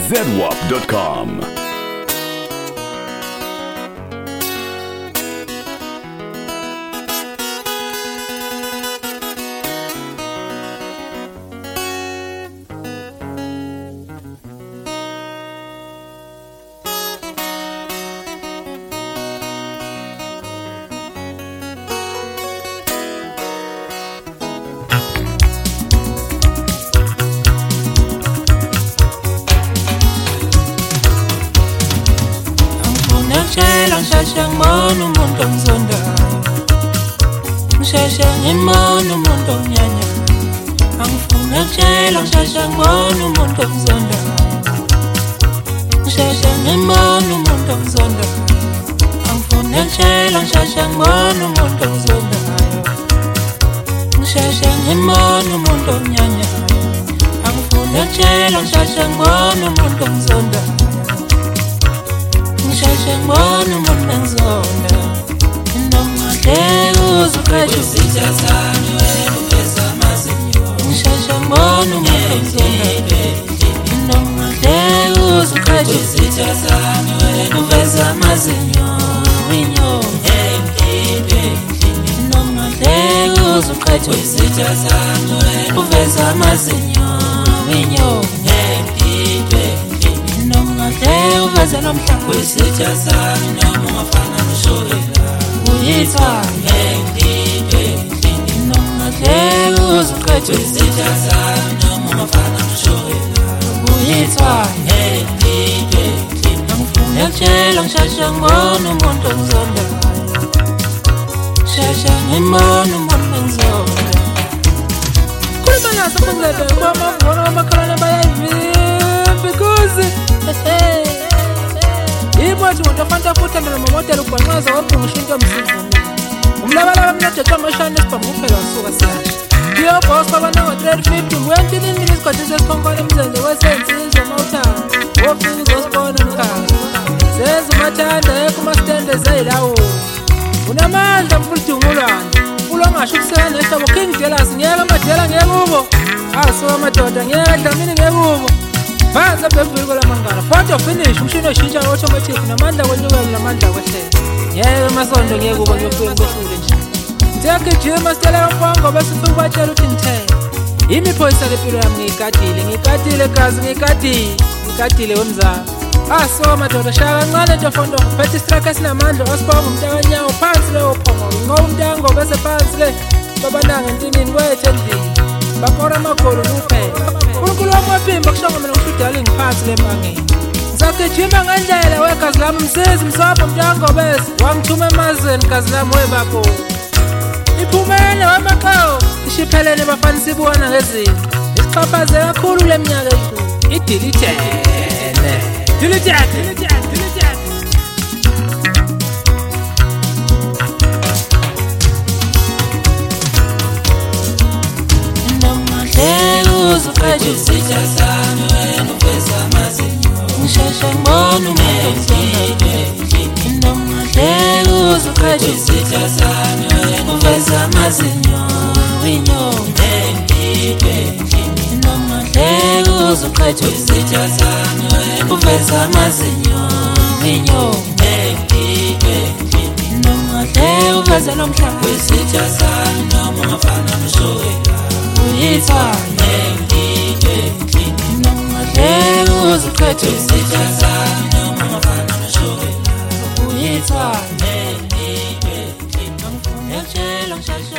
zedwap.com. Ngishashang mono umuntu ongizondayo, ngishashang imono umuntu onyanya. Angifuna ukutshela ngishashang mono umuntu ongizondayo, ngishashang imono umuntu ongizondayo. Angifuna ukutshela ngishashang mono umuntu ongizondayo, ngishashang imono umuntu onyanya. Angifuna ukutshela ngishashang mono umuntu ongizondayo, ngishashang mono umuntu ongizonda. Noma uzuqedwe sithazane wena uveza amazinyo. Ngishashang mono umuntu ongizonda. Noma uzuqedwe sithazane wena uveza amazinyo. Noma uzuqedwe sithazane wena uveza amazinyo. Uveza nomhlaba wesithazane noma ungafana noshokela uyithwa noma uzuqedwe wesithazane noma ungafana noshokela uyithwa. Angifuna ukutshela ngishashang mono umuntu ongizondayo, ngishashang imono umuntu ongizonda. Khuluma naso mfundisi mama ngona amakhalane bayayivimba because ibothi umuntu afanta futhi andela momodela ubhanqaza wabhungisha into emsizweni. Umlabalaba mnedetha amashane esibhamu kuphela wasuka siyasha. Ndiyo boss babana ngo-350 ngwentile indlela isikhathi sesikhonkwane emzenze wesensizwa mawuthanda wofika uzosibona mkhaya. Senza umathanda yekho umastende zeyilawo unamandla mfuludungulwane ulo ngasho ukusela nehlobo King Jealous ngiyeke amadela ngeke kubo asuka amadoda ngiyeke dlamini ngeke kubo phansi abevuli kolamangala photo finish umshini oshintsha automatic namandla kwenyukela namandla kwehlela ngeke emasondo ngeke kubo ngiyofika kwehlule nje ngiyagijima sitela mfongo bese ufika ubatshela ukuthi ngithele imiphoyisa lempilo yami ngiyigadile gazi ngiyigadile wemzala. Asuka madoda shaya kancane nje fondo phethe istrike esinamandla osibonga umntakanyawo phansi leyo phongo ngoba umntango bese phansi le babananga entinini kwethu endlini bakora amagolo kuphela. Unkulunkulu wamaphimba kushongo mina ngifudala ngiphansi lemangeni ngizagijima ngendlela wegazi lami msizi msobho umntango bese wangithuma emazweni gazi lami webabo iphumele wamaqhawe ishiphelele bafana sibona ngezini isixhaphaze kakhulu leminyaka edlule idilitele. Noma uzuqedwe sithazane wena uveza amazinyo. Ngishashang mono umuntu ongizonda. Noma uzuqedwe sithazane wena uveza amazinyo. Noma uzuqedwe sithazane wena uveza amazinyo. Noma uveza nomhlaba wesithazane noma ungafana noshokela uyithwa. Noma uzuqedwe sithazane noma ungafana noshokela uyithwa. Angifuna ukutshela ngishashang